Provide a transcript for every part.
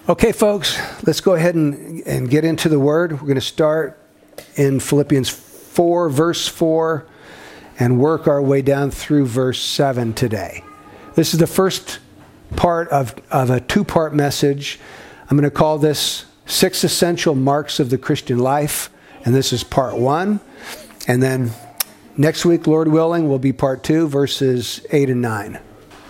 Okay, folks, let's go ahead and get into the Word. We're going to start in Philippians 4, verse 4, and work our way down through verse 7 today. This is the first part of a two-part message. I'm going to call this 6 Essential Marks of the Christian Life, and this is part 1. And then next week, Lord willing, will be part 2, verses 8 and 9.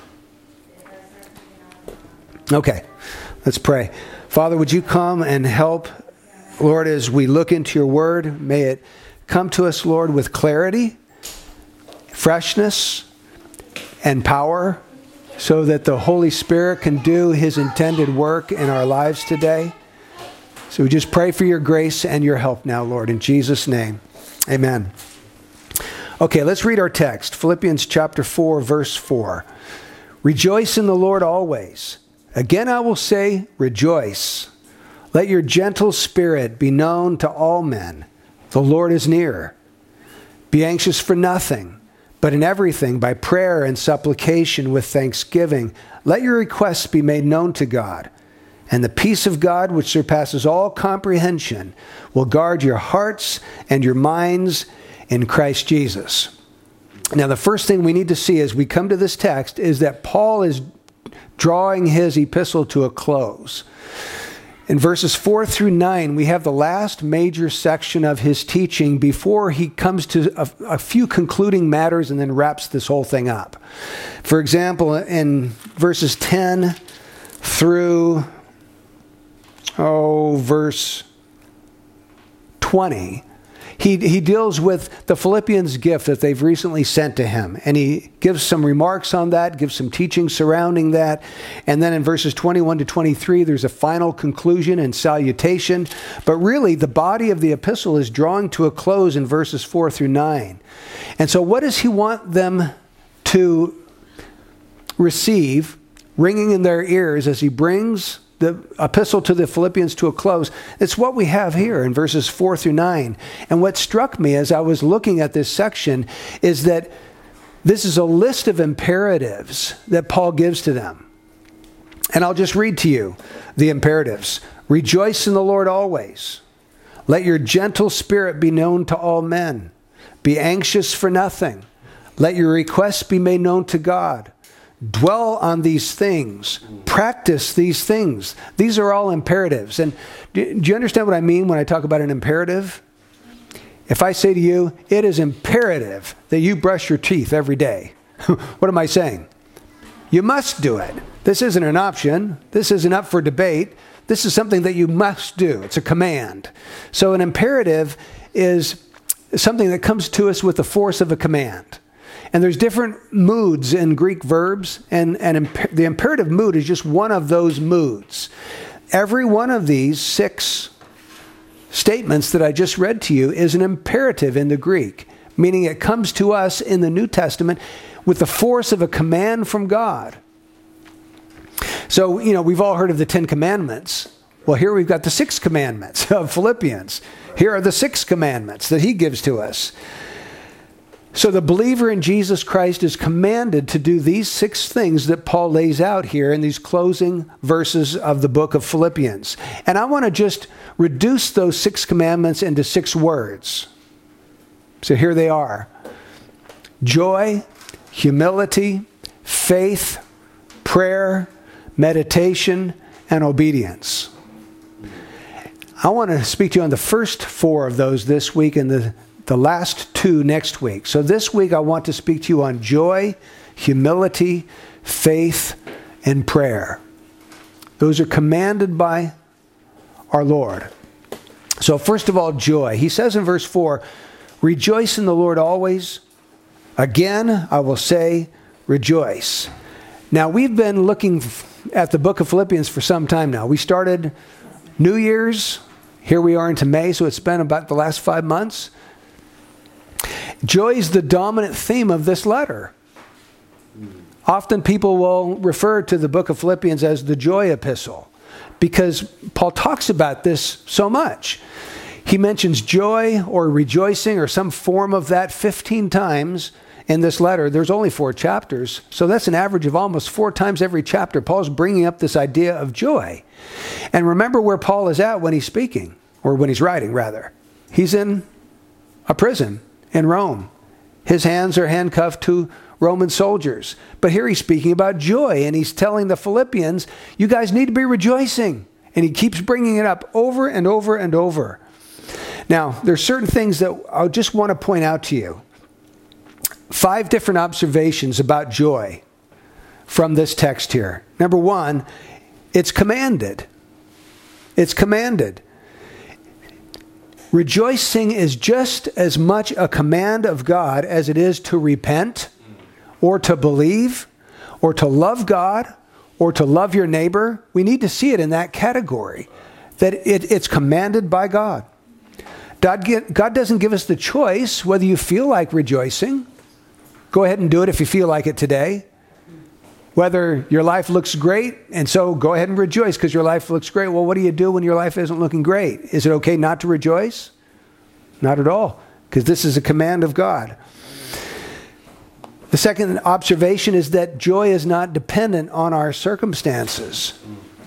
Okay. Let's pray. Father, would you come and help, Lord, as we look into your word? May it come to us, Lord, with clarity, freshness, and power, so that the Holy Spirit can do his intended work in our lives today. So we just pray for your grace and your help now, Lord, in Jesus' name. Amen. Okay, let's read our text. Philippians chapter 4, verse 4. Rejoice in the Lord always. Again, I will say, rejoice. Let your gentle spirit be known to all men. The Lord is near. Be anxious for nothing, but in everything, by prayer and supplication with thanksgiving, let your requests be made known to God. And the peace of God, which surpasses all comprehension, will guard your hearts and your minds in Christ Jesus. Now, the first thing we need to see as we come to this text is that Paul is drawing his epistle to a close. In verses 4 through 9, we have the last major section of his teaching before he comes to a few concluding matters and then wraps this whole thing up. For example, in verses 10 through verse 20, he deals with the Philippians' gift that they've recently sent to him. And he gives some remarks on that, gives some teaching surrounding that. And then in verses 21 to 23, there's a final conclusion and salutation. But really, the body of the epistle is drawing to a close in verses 4 through 9. And so what does he want them to receive, ringing in their ears as he brings the epistle to the Philippians to a close? It's what we have here in verses 4 through 9. And what struck me as I was looking at this section is that this is a list of imperatives that Paul gives to them. And I'll just read to you the imperatives. Rejoice in the Lord always. Let your gentle spirit be known to all men. Be anxious for nothing. Let your requests be made known to God. Dwell on these things. Practice these things. These are all imperatives. And do you understand what I mean when I talk about an imperative? If I say to you, it is imperative that you brush your teeth every day. What am I saying? You must do it. This isn't an option. This isn't up for debate. This is something that you must do. It's a command. So an imperative is something that comes to us with the force of a command. And there's different moods in Greek verbs, and the imperative mood is just one of those moods. Every one of these 6 statements that I just read to you is an imperative in the Greek, meaning it comes to us in the New Testament with the force of a command from God. So, we've all heard of the 10 Commandments. Well, here we've got the 6 commandments of Philippians. Here are the 6 commandments that he gives to us. So the believer in Jesus Christ is commanded to do these 6 things that Paul lays out here in these closing verses of the book of Philippians. And I want to just reduce those 6 commandments into 6 words. So here they are. Joy, humility, faith, prayer, meditation, and obedience. I want to speak to you on the first 4 of those this week and the last 2 next week. So this week I want to speak to you on joy, humility, faith, and prayer. Those are commanded by our Lord. So first of all, joy. He says in verse 4, rejoice in the Lord always. Again, I will say, rejoice. Now, we've been looking at the book of Philippians for some time now. We started New Year's. Here we are into May, so it's been about the last 5 months. Joy is the dominant theme of this letter. Often people will refer to the book of Philippians as the joy epistle because Paul talks about this so much. He mentions joy or rejoicing or some form of that 15 times in this letter. There's only 4 chapters, so that's an average of almost 4 times every chapter. Paul's bringing up this idea of joy. And remember where Paul is at when he's speaking, or when he's writing, rather. He's in a prison in Rome. His hands are handcuffed to Roman soldiers. But here he's speaking about joy, and he's telling the Philippians, you guys need to be rejoicing. And he keeps bringing it up over and over and over. Now, there's certain things that I just want to point out to you. 5 different observations about joy from this text here. Number 1, it's commanded. It's commanded. Rejoicing is just as much a command of God as it is to repent, or to believe, or to love God, or to love your neighbor. We need to see it in that category, that it's commanded by God. God doesn't give us the choice whether you feel like rejoicing. Go ahead and do it if you feel like it today. Whether your life looks great, and so go ahead and rejoice because your life looks great. Well, what do you do when your life isn't looking great? Is it okay not to rejoice? Not at all, because this is a command of God. The second observation is that joy is not dependent on our circumstances.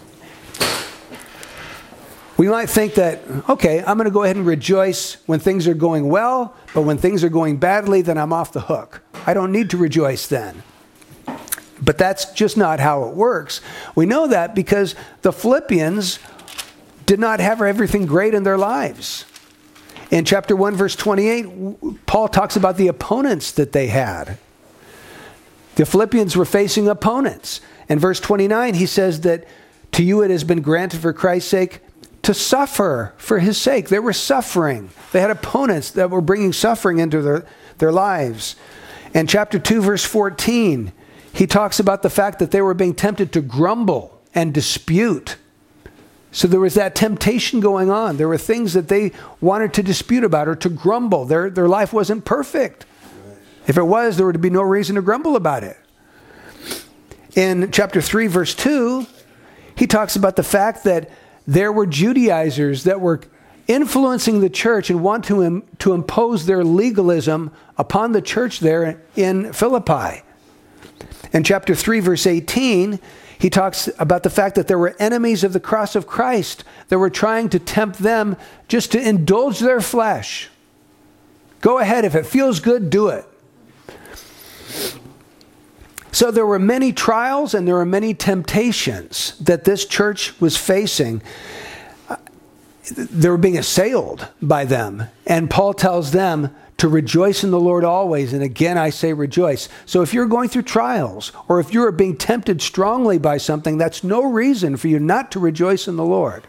We might think that, okay, I'm going to go ahead and rejoice when things are going well, but when things are going badly, then I'm off the hook. I don't need to rejoice then. But that's just not how it works. We know that because the Philippians did not have everything great in their lives. In chapter 1, verse 28, Paul talks about the opponents that they had. The Philippians were facing opponents. In verse 29, he says that to you it has been granted for Christ's sake to suffer for his sake. They were suffering. They had opponents that were bringing suffering into their lives. In chapter 2, verse 14, he talks about the fact that they were being tempted to grumble and dispute. So there was that temptation going on. There were things that they wanted to dispute about or to grumble. Their life wasn't perfect. If it was, there would be no reason to grumble about it. In chapter 3, verse 2, he talks about the fact that there were Judaizers that were influencing the church and want to impose their legalism upon the church there in Philippi. In chapter 3, verse 18, he talks about the fact that there were enemies of the cross of Christ that were trying to tempt them just to indulge their flesh. Go ahead, if it feels good, do it. So there were many trials and there were many temptations that this church was facing. They were being assailed by them. And Paul tells them to rejoice in the Lord always. And again, I say rejoice. So if you're going through trials or if you're being tempted strongly by something, that's no reason for you not to rejoice in the Lord.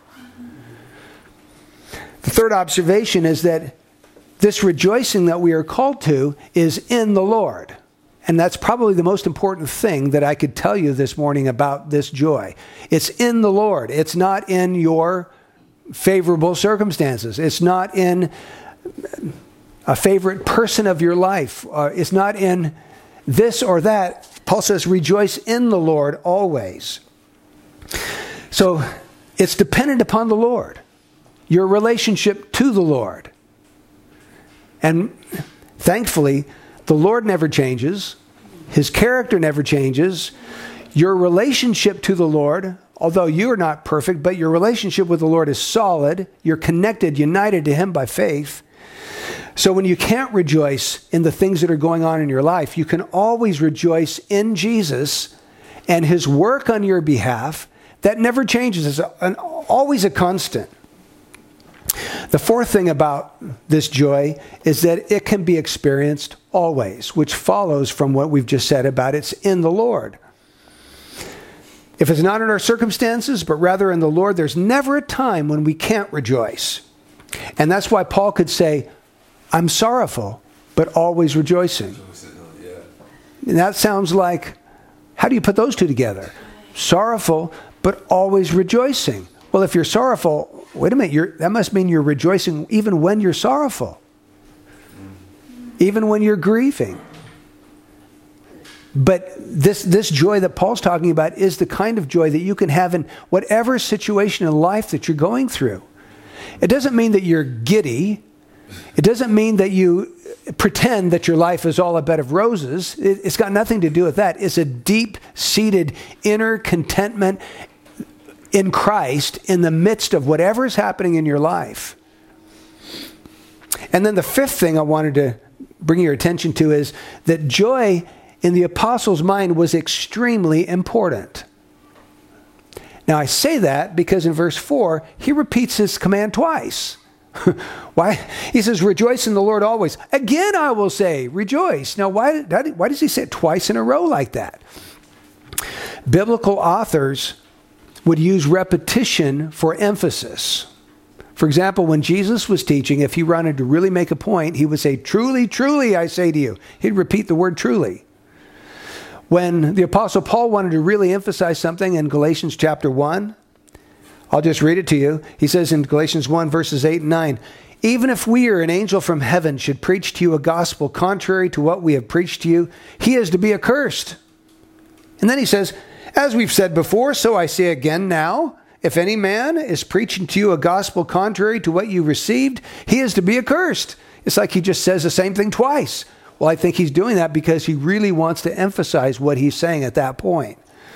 The third observation is that this rejoicing that we are called to is in the Lord. And that's probably the most important thing that I could tell you this morning about this joy. It's in the Lord. It's not in your favorable circumstances. It's not in a favorite person of your life. It's not in this or that. Paul says, rejoice in the Lord always. So it's dependent upon the Lord, your relationship to the Lord. And thankfully, the Lord never changes. His character never changes. Your relationship to the Lord, although you're not perfect, but your relationship with the Lord is solid. You're connected, united to Him by faith. So when you can't rejoice in the things that are going on in your life, you can always rejoice in Jesus and His work on your behalf. That never changes. It's always a constant. The fourth thing about this joy is that it can be experienced always, which follows from what we've just said about it's in the Lord. If it's not in our circumstances, but rather in the Lord, there's never a time when we can't rejoice. And that's why Paul could say, I'm sorrowful, but always rejoicing. And that sounds like, how do you put those two together? Sorrowful, but always rejoicing. Well, if you're sorrowful, wait a minute, that must mean you're rejoicing even when you're sorrowful. Even when you're grieving. But this joy that Paul's talking about is the kind of joy that you can have in whatever situation in life that you're going through. It doesn't mean that you're giddy. It doesn't mean that you pretend that your life is all a bed of roses. It's got nothing to do with that. It's a deep-seated inner contentment in Christ in the midst of whatever is happening in your life. And then the fifth thing I wanted to bring your attention to is that joy in the apostle's mind was extremely important. Now I say that because in verse 4, he repeats his command twice. Why? He says, rejoice in the Lord always. Again, I will say, rejoice. Now, why does he say it twice in a row like that? Biblical authors would use repetition for emphasis. For example, when Jesus was teaching, if he wanted to really make a point, he would say, truly, truly, I say to you. He'd repeat the word truly. When the Apostle Paul wanted to really emphasize something in Galatians chapter 1, I'll just read it to you. He says in Galatians 1, verses 8 and 9, even if we or an angel from heaven should preach to you a gospel contrary to what we have preached to you, he is to be accursed. And then he says, as we've said before, so I say again now, if any man is preaching to you a gospel contrary to what you received, he is to be accursed. It's like he just says the same thing twice. Well, I think he's doing that because he really wants to emphasize what he's saying at that point.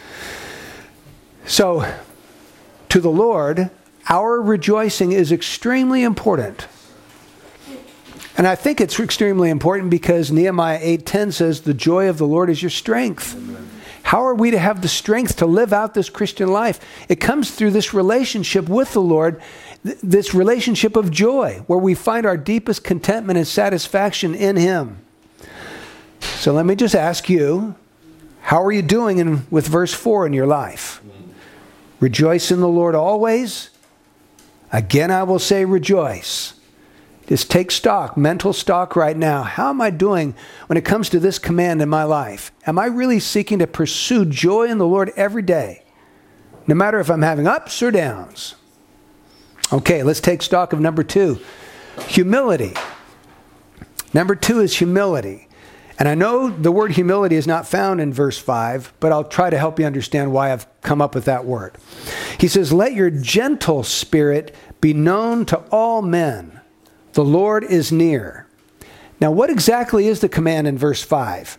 So, to the Lord, our rejoicing is extremely important. And I think it's extremely important because Nehemiah 8:10 says, the joy of the Lord is your strength. Amen. How are we to have the strength to live out this Christian life? It comes through this relationship with the Lord, this relationship of joy, where we find our deepest contentment and satisfaction in Him. So let me just ask you, how are you doing with verse 4 in your life? Rejoice in the Lord always. Again, I will say rejoice. Just take stock, mental stock right now. How am I doing when it comes to this command in my life? Am I really seeking to pursue joy in the Lord every day? No matter if I'm having ups or downs. Okay, let's take stock of number 2. Humility. Number 2 is humility. And I know the word humility is not found in verse 5, but I'll try to help you understand why I've come up with that word. He says, let your gentle spirit be known to all men. The Lord is near. Now, what exactly is the command in verse 5?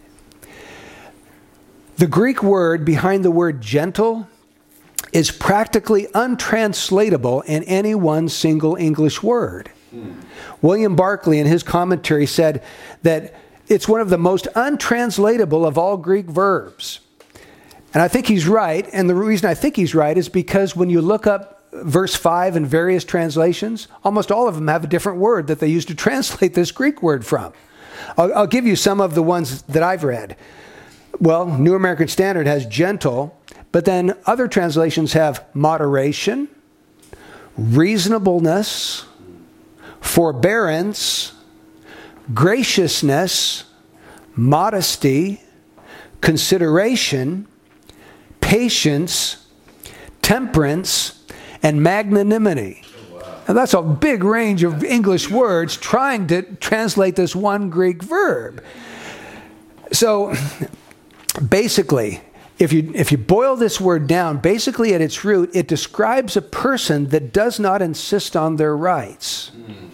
The Greek word behind the word gentle is practically untranslatable in any one single English word. William Barclay in his commentary said that it's one of the most untranslatable of all Greek verbs. And I think he's right. And the reason I think he's right is because when you look up verse 5 in various translations, almost all of them have a different word that they use to translate this Greek word from. I'll give you some of the ones that I've read. Well, New American Standard has gentle, but then other translations have moderation, reasonableness, forbearance, graciousness, modesty, consideration, patience, temperance, and magnanimity. Now that's a big range of English words trying to translate this one Greek verb. So basically, if you boil this word down, basically at its root, it describes a person that does not insist on their rights.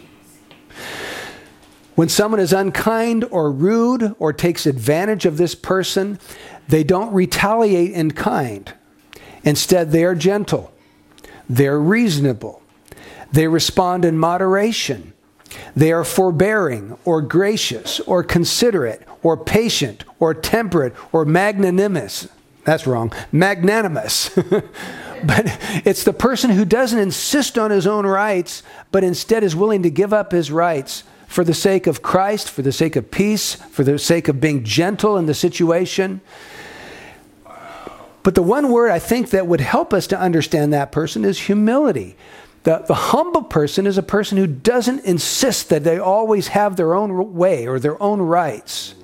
When someone is unkind or rude or takes advantage of this person, they don't retaliate in kind. Instead, they are gentle. They're reasonable. They respond in moderation. They are forbearing or gracious or considerate or patient or temperate or magnanimous. That's wrong. Magnanimous. But it's the person who doesn't insist on his own rights, but instead is willing to give up his rights for the sake of Christ, for the sake of peace, for the sake of being gentle in the situation. But the one word I think that would help us to understand that person is humility. The humble person is a person who doesn't insist that they always have their own way or their own rights.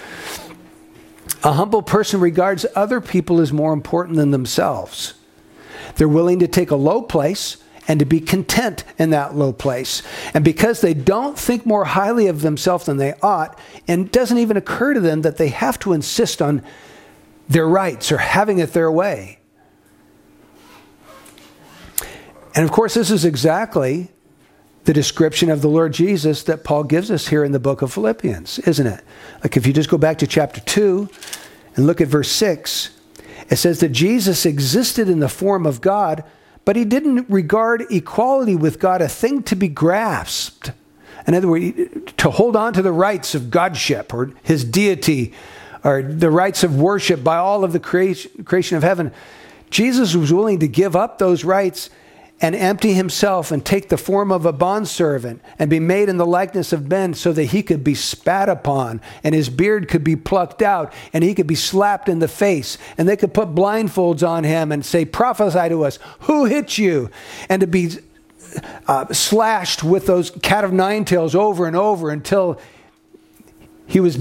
A humble person regards other people as more important than themselves. They're willing to take a low place and to be content in that low place. And because they don't think more highly of themselves than they ought, and it doesn't even occur to them that they have to insist on their rights or having it their way. And of course, this is exactly the description of the Lord Jesus that Paul gives us here in the book of Philippians, isn't it? Like if you just go back to chapter 2 and look at verse 6, it says that Jesus existed in the form of God, but he didn't regard equality with God a thing to be grasped. In other words, to hold on to the rights of godship or his deity or the rights of worship by all of the creation of heaven. Jesus was willing to give up those rights and empty himself and take the form of a bondservant and be made in the likeness of men so that he could be spat upon and his beard could be plucked out and he could be slapped in the face and they could put blindfolds on him and say, prophesy to us, who hit you? And to be slashed with those cat of nine tails over and over until he was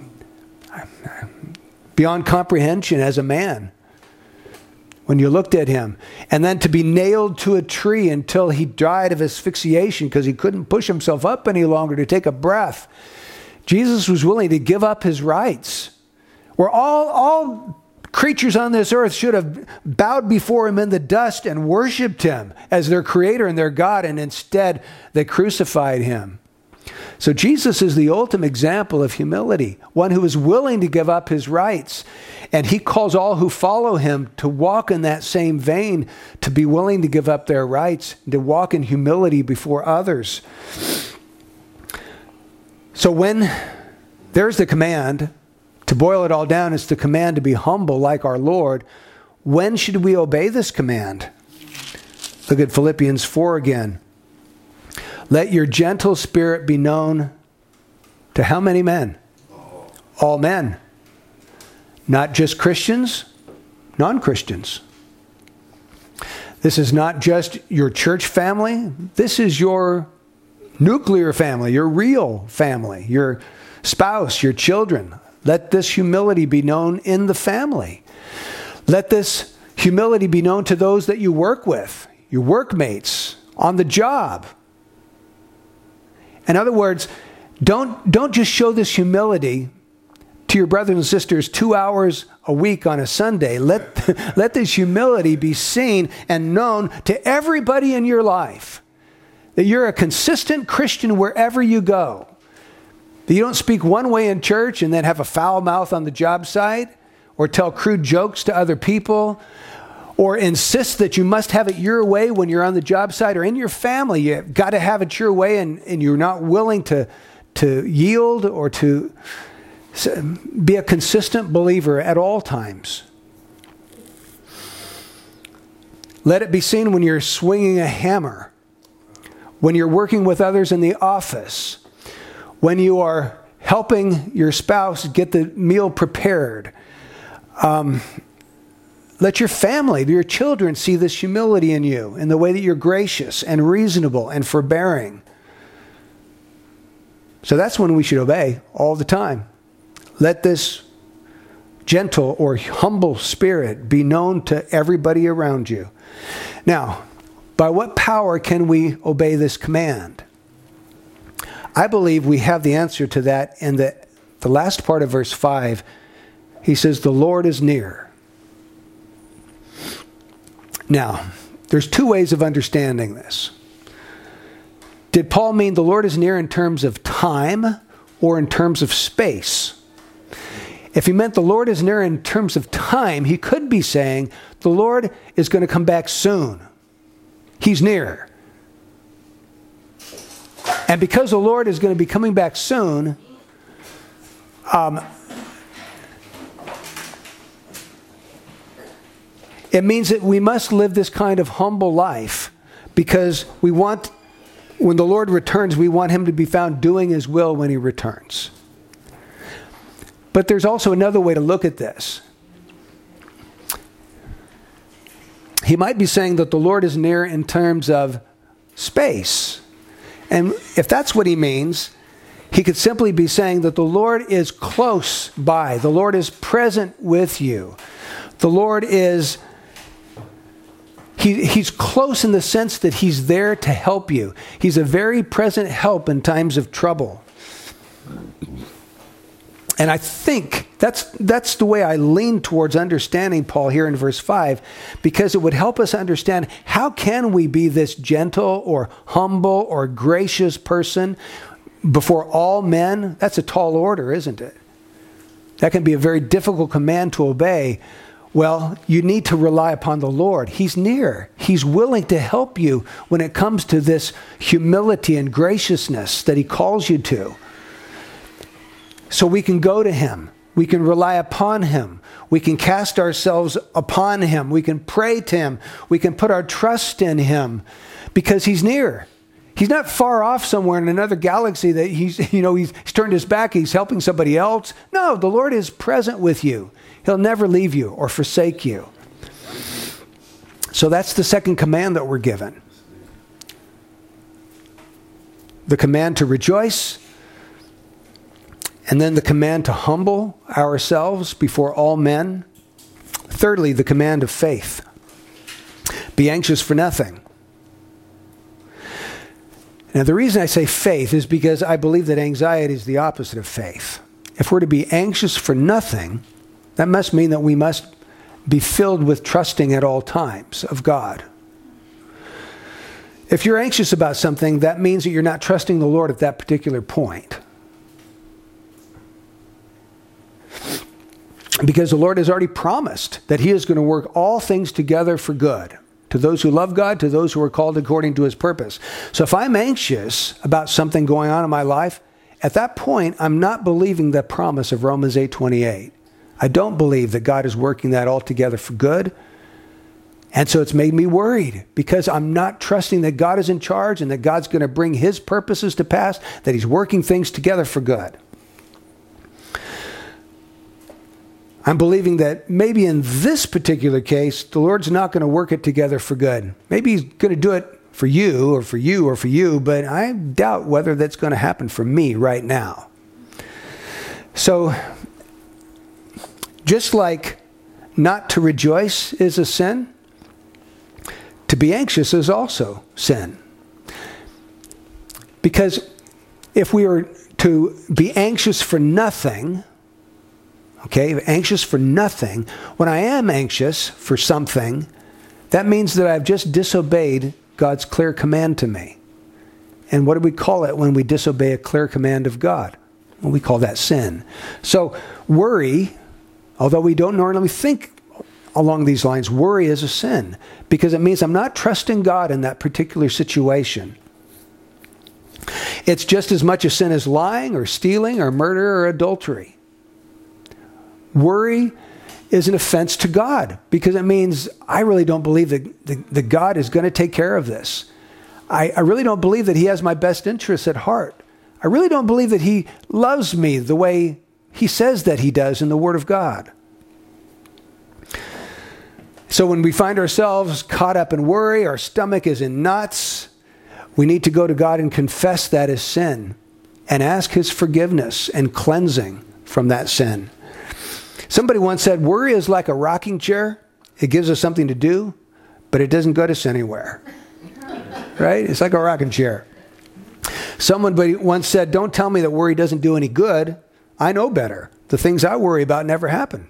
beyond comprehension as a man when you looked at him. And then to be nailed to a tree until he died of asphyxiation because he couldn't push himself up any longer to take a breath. Jesus was willing to give up his rights. Where all creatures on this earth should have bowed before him in the dust and worshiped him as their creator and their God, and instead they crucified him. So Jesus is the ultimate example of humility, one who is willing to give up his rights. And he calls all who follow him to walk in that same vein, to be willing to give up their rights, to walk in humility before others. So when there's the command, to boil it all down, it's the command to be humble like our Lord. When should we obey this command? Look at Philippians 4 again. Let your gentle spirit be known to how many men? All men. Not just Christians, non-Christians. This is not just your church family. This is your nuclear family, your real family, your spouse, your children. Let this humility be known in the family. Let this humility be known to those that you work with, your workmates, on the job. In other words, don't just show this humility to your brothers and sisters 2 hours a week on a Sunday. Let this humility be seen and known to everybody in your life. That you're a consistent Christian wherever you go. That you don't speak one way in church and then have a foul mouth on the job site, or tell crude jokes to other people, or insist that you must have it your way when you're on the job site or in your family. You've got to have it your way, and you're not willing to yield or to be a consistent believer at all times. Let it be seen when you're swinging a hammer, when you're working with others in the office, when you are helping your spouse get the meal prepared. Let your family, your children, see this humility in you, in the way that you're gracious and reasonable and forbearing. So that's when we should obey all the time. Let this gentle or humble spirit be known to everybody around you. Now, by what power can we obey this command? I believe we have the answer to that in the last part of verse 5. He says, the Lord is near. Now, there's two ways of understanding this. Did Paul mean the Lord is near in terms of time or in terms of space? If he meant the Lord is near in terms of time, he could be saying the Lord is going to come back soon. He's near. And because the Lord is going to be coming back soon, it means that we must live this kind of humble life, because we want, when the Lord returns, we want him to be found doing his will when he returns. But there's also another way to look at this. He might be saying that the Lord is near in terms of space. And if that's what he means, he could simply be saying that the Lord is close by. The Lord is present with you. The Lord is... He's close in the sense that he's there to help you. He's a very present help in times of trouble. And I think that's the way I lean towards understanding Paul here in verse 5, because it would help us understand how can we be this gentle or humble or gracious person before all men. That's a tall order, isn't it? That can be a very difficult command to obey. Well, you need to rely upon the Lord. He's near. He's willing to help you when it comes to this humility and graciousness that he calls you to. So we can go to him. We can rely upon him. We can cast ourselves upon him. We can pray to him. We can put our trust in him because he's near. He's not far off somewhere in another galaxy that he's turned his back. He's helping somebody else. No, the Lord is present with you. He'll never leave you or forsake you. So that's the second command that we're given. The command to rejoice, and then the command to humble ourselves before all men. Thirdly, the command of faith. Be anxious for nothing. Now, the reason I say faith is because I believe that anxiety is the opposite of faith. If we're to be anxious for nothing, that must mean that we must be filled with trusting at all times of God. If you're anxious about something, that means that you're not trusting the Lord at that particular point. Because the Lord has already promised that he is going to work all things together for good, to those who love God, to those who are called according to his purpose. So if I'm anxious about something going on in my life, at that point, I'm not believing the promise of Romans 8:28. I don't believe that God is working that all together for good. And so it's made me worried because I'm not trusting that God is in charge and that God's going to bring his purposes to pass, that he's working things together for good. I'm believing that maybe in this particular case, the Lord's not going to work it together for good. Maybe he's going to do it for you or for you or for you, but I doubt whether that's going to happen for me right now. So, just like not to rejoice is a sin, to be anxious is also sin. Because if we are to be anxious for nothing, okay, anxious for nothing. When I am anxious for something, that means that I've just disobeyed God's clear command to me. And what do we call it when we disobey a clear command of God? Well, we call that sin. So worry, although we don't normally think along these lines, worry is a sin because it means I'm not trusting God in that particular situation. It's just as much a sin as lying or stealing or murder or adultery. Worry is an offense to God because it means I really don't believe that God is going to take care of this. I really don't believe that he has my best interests at heart. I really don't believe that he loves me the way he says that he does in the Word of God. So when we find ourselves caught up in worry, our stomach is in knots, we need to go to God and confess that as sin and ask his forgiveness and cleansing from that sin. Somebody once said, worry is like a rocking chair. It gives us something to do, but it doesn't get us anywhere. Right? It's like a rocking chair. Somebody once said, don't tell me that worry doesn't do any good. I know better. The things I worry about never happen.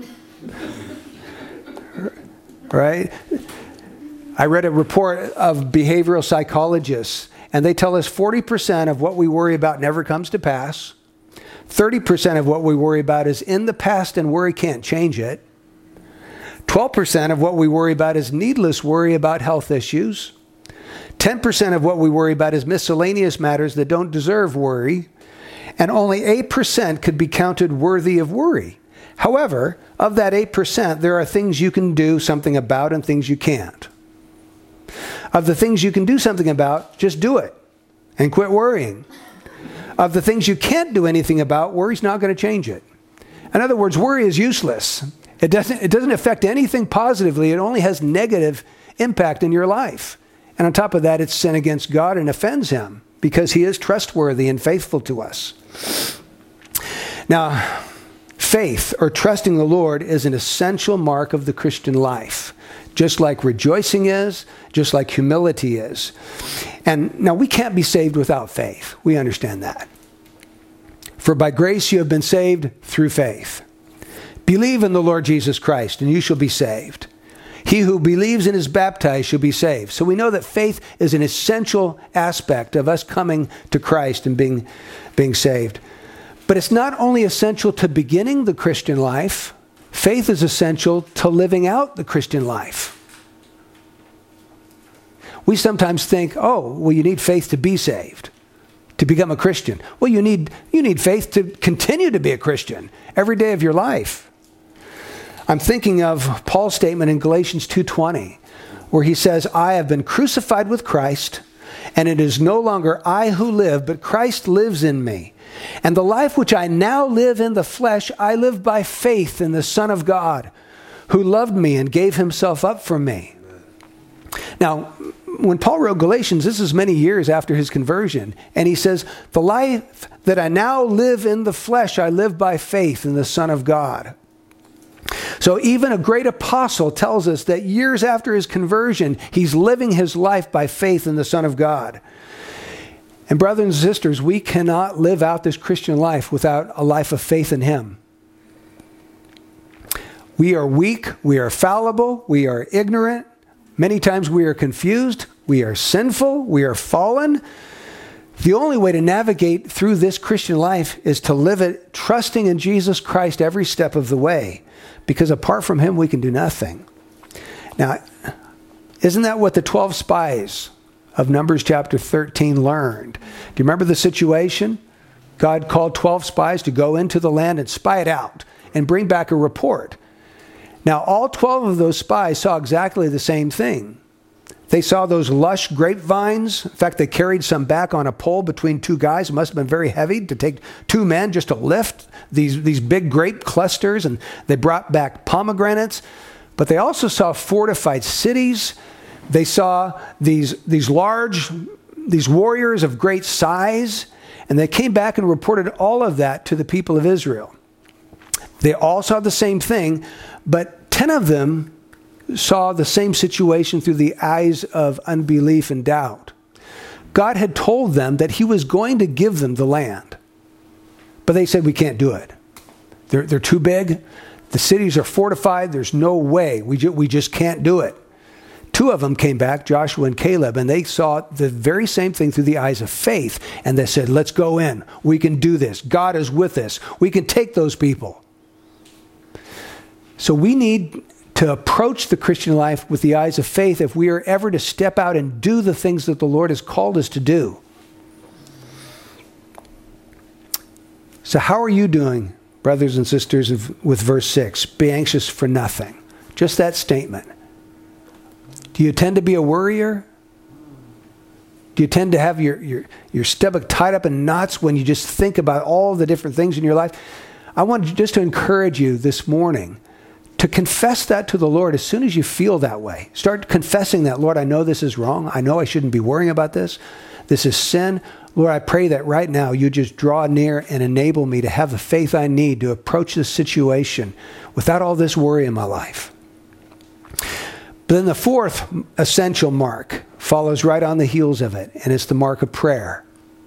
Right? I read a report of behavioral psychologists, and they tell us 40% of what we worry about never comes to pass. 30% of what we worry about is in the past and worry can't change it. 12% of what we worry about is needless worry about health issues. 10% of what we worry about is miscellaneous matters that don't deserve worry. And only 8% could be counted worthy of worry. However, of that 8%, there are things you can do something about and things you can't. Of the things you can do something about, just do it and quit worrying. Of the things you can't do anything about, worry's not going to change it. In other words, worry is useless. It doesn't affect anything positively. It only has negative impact in your life. And on top of that, it's sin against God and offends him because he is trustworthy and faithful to us. Now, faith or trusting the Lord is an essential mark of the Christian life, just like rejoicing is, just like humility is. And now we can't be saved without faith. We understand that. For by grace you have been saved through faith. Believe in the Lord Jesus Christ, and you shall be saved. He who believes and is baptized shall be saved. So we know that faith is an essential aspect of us coming to Christ and being saved. But it's not only essential to beginning the Christian life, faith is essential to living out the Christian life. We sometimes think, oh, well, you need faith to be saved, to become a Christian. Well, you need faith to continue to be a Christian every day of your life. I'm thinking of Paul's statement in Galatians 2:20, where he says, I have been crucified with Christ, and it is no longer I who live, but Christ lives in me. And the life which I now live in the flesh, I live by faith in the Son of God, who loved me and gave himself up for me. Now, when Paul wrote Galatians, this is many years after his conversion, and he says, the life that I now live in the flesh, I live by faith in the Son of God. So even a great apostle tells us that years after his conversion, he's living his life by faith in the Son of God. And brothers and sisters, we cannot live out this Christian life without a life of faith in him. We are weak, we are fallible, we are ignorant. Many times we are confused, we are sinful, we are fallen. The only way to navigate through this Christian life is to live it trusting in Jesus Christ every step of the way. Because apart from him, we can do nothing. Now, isn't that what the 12 spies of Numbers chapter 13 learned? Do you remember the situation? God called 12 spies to go into the land and spy it out and bring back a report. Now, all 12 of those spies saw exactly the same thing. They saw those lush grapevines. In fact, they carried some back on a pole between two guys. It must have been very heavy to take two men just to lift these big grape clusters. And they brought back pomegranates. But they also saw fortified cities. They saw these warriors of great size. And they came back and reported all of that to the people of Israel. They all saw the same thing, but 10 of them saw the same situation through the eyes of unbelief and doubt. God had told them that he was going to give them the land. But they said, we can't do it. They're too big. The cities are fortified. There's no way. We just can't do it. 2 of them came back, Joshua and Caleb, and they saw the very same thing through the eyes of faith. And they said, let's go in. We can do this. God is with us. We can take those people. So we need to approach the Christian life with the eyes of faith if we are ever to step out and do the things that the Lord has called us to do. So how are you doing, brothers and sisters, with verse 6? Be anxious for nothing. Just that statement. Do you tend to be a worrier? Do you tend to have your stomach tied up in knots when you just think about all the different things in your life? I want just to encourage you this morning to confess that to the Lord as soon as you feel that way. Start confessing that, Lord, I know this is wrong. I know I shouldn't be worrying about this. This is sin. Lord, I pray that right now you just draw near and enable me to have the faith I need to approach this situation without all this worry in my life. But then the 4th essential mark follows right on the heels of it, and it's the mark of prayer.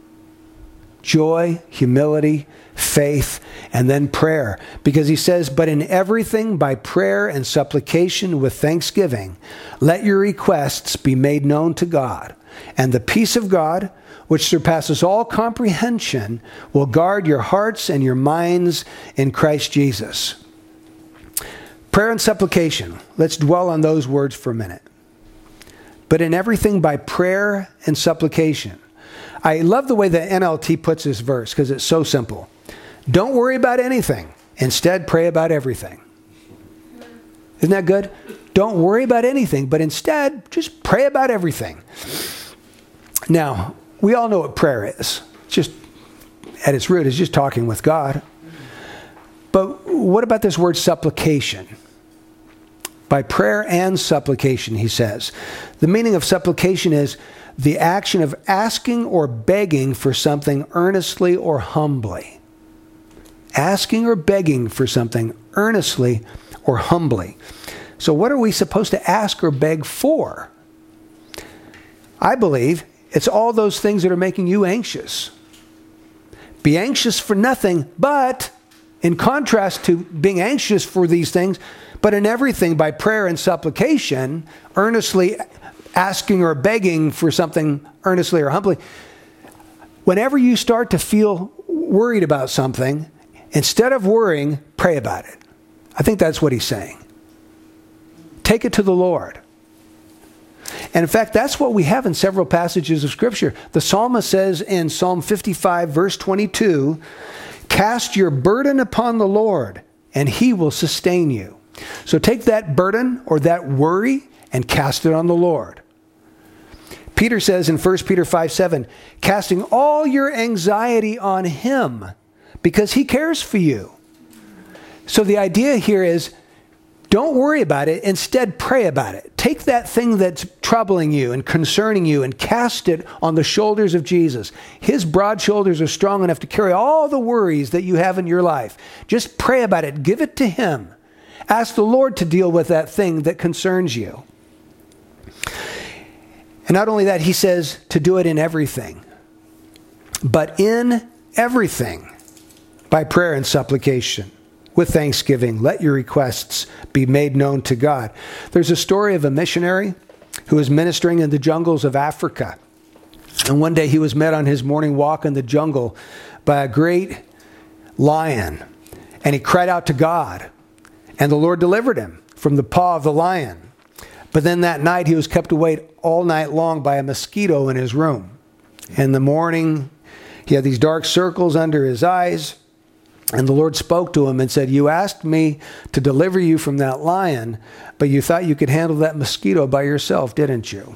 Joy, humility, faith, and then prayer. Because he says, but in everything by prayer and supplication with thanksgiving, let your requests be made known to God. And the peace of God, which surpasses all comprehension, will guard your hearts and your minds in Christ Jesus. Prayer and supplication. Let's dwell on those words for a minute. But in everything by prayer and supplication. I love the way the NLT puts this verse because it's so simple. Don't worry about anything. Instead, pray about everything. Isn't that good? Don't worry about anything, but instead, just pray about everything. Now, we all know what prayer is. Just at its root, it's just talking with God. But what about this word supplication? By prayer and supplication, he says. The meaning of supplication is the action of asking or begging for something earnestly or humbly. Asking or begging for something earnestly or humbly. So what are we supposed to ask or beg for? I believe it's all those things that are making you anxious. Be anxious for nothing, but in contrast to being anxious for these things, but in everything by prayer and supplication, earnestly asking or begging for something earnestly or humbly. Whenever you start to feel worried about something, instead of worrying, pray about it. I think that's what he's saying. Take it to the Lord. And in fact, that's what we have in several passages of Scripture. The psalmist says in Psalm 55, verse 22, cast your burden upon the Lord, and he will sustain you. So take that burden or that worry and cast it on the Lord. Peter says in 1 Peter 5:7, casting all your anxiety on him because he cares for you. So the idea here is, don't worry about it. Instead, pray about it. Take that thing that's troubling you and concerning you and cast it on the shoulders of Jesus. His broad shoulders are strong enough to carry all the worries that you have in your life. Just pray about it. Give it to him. Ask the Lord to deal with that thing that concerns you. And not only that, he says to do it in everything. But in everything, by prayer and supplication, with thanksgiving, let your requests be made known to God. There's a story of a missionary who was ministering in the jungles of Africa. And one day he was met on his morning walk in the jungle by a great lion. And he cried out to God. And the Lord delivered him from the paw of the lion. But then that night he was kept awake all night long by a mosquito in his room. In the morning, he had these dark circles under his eyes. And the Lord spoke to him and said, you asked me to deliver you from that lion, but you thought you could handle that mosquito by yourself, didn't you?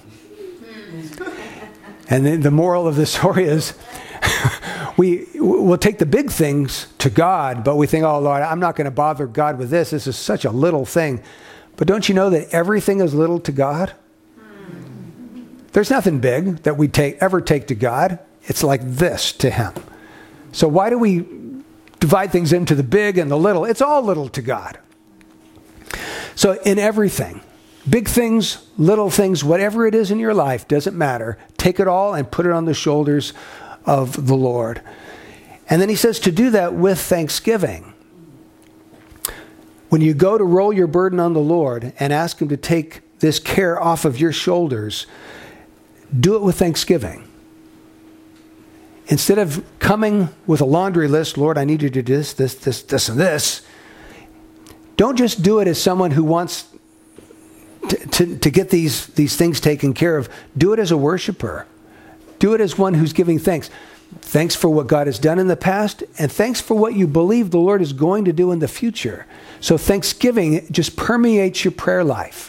And then the moral of the story is, we'll take the big things to God, but we think, oh, Lord, I'm not going to bother God with this. This is such a little thing. But don't you know that everything is little to God? There's nothing big that we ever take to God. It's like this to him. So why do we divide things into the big and the little? It's all little to God. So in everything, big things, little things, whatever it is in your life, doesn't matter. Take it all and put it on the shoulders of the Lord. And then he says to do that with thanksgiving. When you go to roll your burden on the Lord and ask him to take this care off of your shoulders, do it with thanksgiving. Instead of coming with a laundry list, Lord, I need you to do this, and this. Don't just do it as someone who wants to get these things taken care of. Do it as a worshiper. Do it as one who's giving thanks. Thanks for what God has done in the past, and thanks for what you believe the Lord is going to do in the future. So thanksgiving just permeates your prayer life.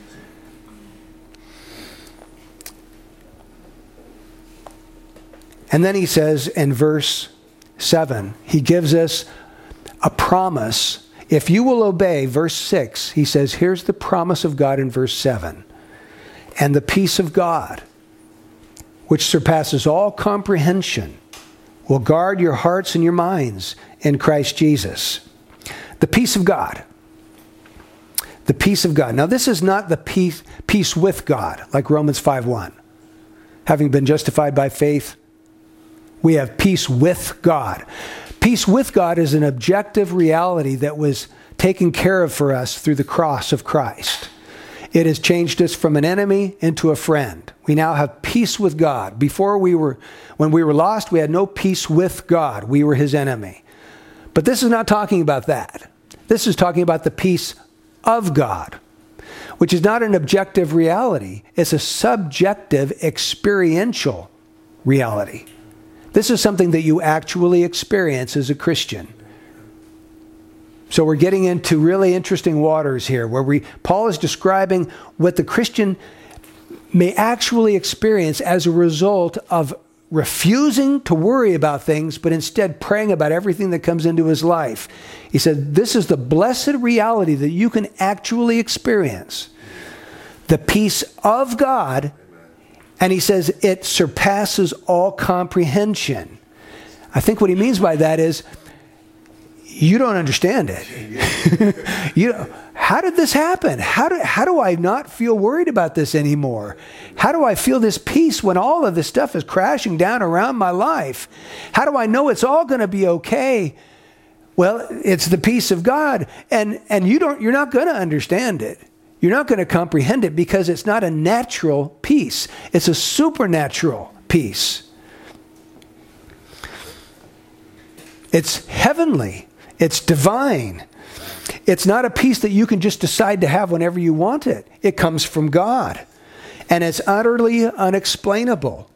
And then he says in verse 7, he gives us a promise. If you will obey, verse 6, he says, here's the promise of God in verse 7. And the peace of God, which surpasses all comprehension, will guard your hearts and your minds in Christ Jesus. The peace of God. The peace of God. Now, this is not the peace with God, like Romans 5:1. Having been justified by faith, we have peace with God. Peace with God is an objective reality that was taken care of for us through the cross of Christ. It has changed us from an enemy into a friend. We now have peace with God. When we were lost, we had no peace with God. We were his enemy. But this is not talking about that. This is talking about the peace of God, which is not an objective reality. It's a subjective, experiential reality. This is something that you actually experience as a Christian. So we're getting into really interesting waters here, where Paul is describing what the Christian may actually experience as a result of refusing to worry about things, but instead praying about everything that comes into his life. He said, this is the blessed reality that you can actually experience. The peace of God. And he says it surpasses all comprehension. I think what he means by that is, you don't understand it. how did this happen? How do I not feel worried about this anymore? How do I feel this peace when all of this stuff is crashing down around my life? How do I know it's all going to be okay? Well, it's the peace of God, and you're not going to understand it. You're not going to comprehend it because it's not a natural peace. It's a supernatural peace. It's heavenly. It's divine. It's not a peace that you can just decide to have whenever you want it. It comes from God, and it's utterly unexplainable.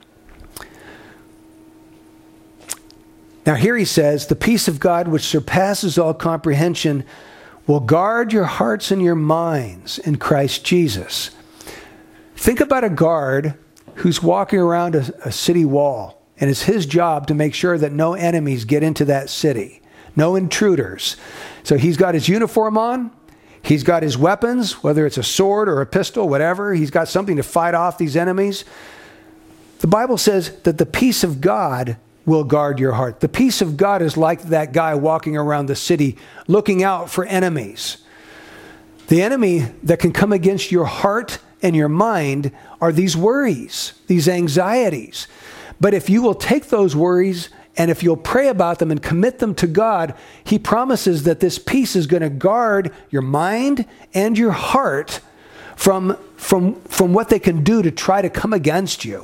Now here he says, the peace of God which surpasses all comprehension will guard your hearts and your minds in Christ Jesus. Think about a guard who's walking around a city wall, and it's his job to make sure that no enemies get into that city, no intruders. So he's got his uniform on, he's got his weapons, whether it's a sword or a pistol, whatever. He's got something to fight off these enemies. The Bible says that the peace of God will guard your heart. The peace of God is like that guy walking around the city looking out for enemies. The enemy that can come against your heart and your mind are these worries, these anxieties. But if you will take those worries and if you'll pray about them and commit them to God, he promises that this peace is going to guard your mind and your heart from what they can do to try to come against you.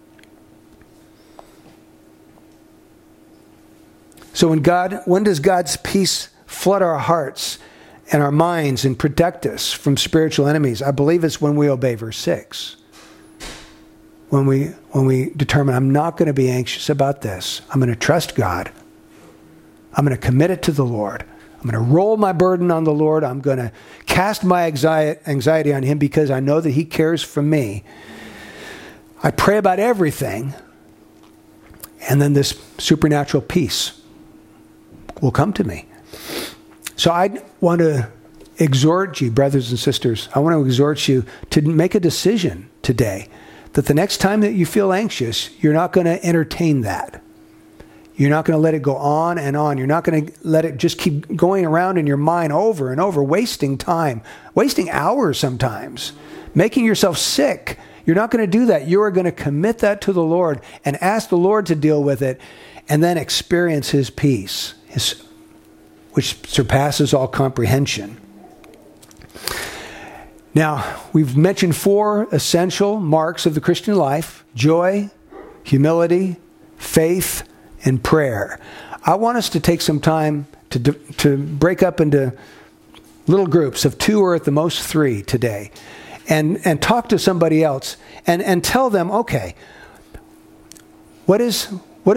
So when does God's peace flood our hearts and our minds and protect us from spiritual enemies? I believe it's when we obey verse 6. When we determine, I'm not going to be anxious about this. I'm going to trust God. I'm going to commit it to the Lord. I'm going to roll my burden on the Lord. I'm going to cast my anxiety on him because I know that he cares for me. I pray about everything. And then this supernatural peace will come to me. So I want to exhort you, brothers and sisters, I want to exhort you to make a decision today that the next time that you feel anxious, you're not going to entertain that. You're not going to let it go on and on. You're not going to let it just keep going around in your mind over and over, wasting time, wasting hours sometimes, making yourself sick. You're not going to do that. You are going to commit that to the Lord and ask the Lord to deal with it and then experience his peace, which surpasses all comprehension. Now, we've mentioned 4 essential marks of the Christian life: joy, humility, faith, and prayer. I want us to take some time to break up into little groups of 2 or at the most 3 today and talk to somebody else and tell them, okay, what is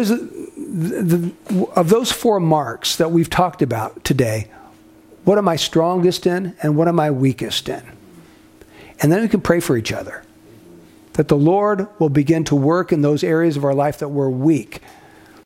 of those 4 marks that we've talked about today, what am I strongest in and what am I weakest in? And then we can pray for each other, that the Lord will begin to work in those areas of our life that we're weak,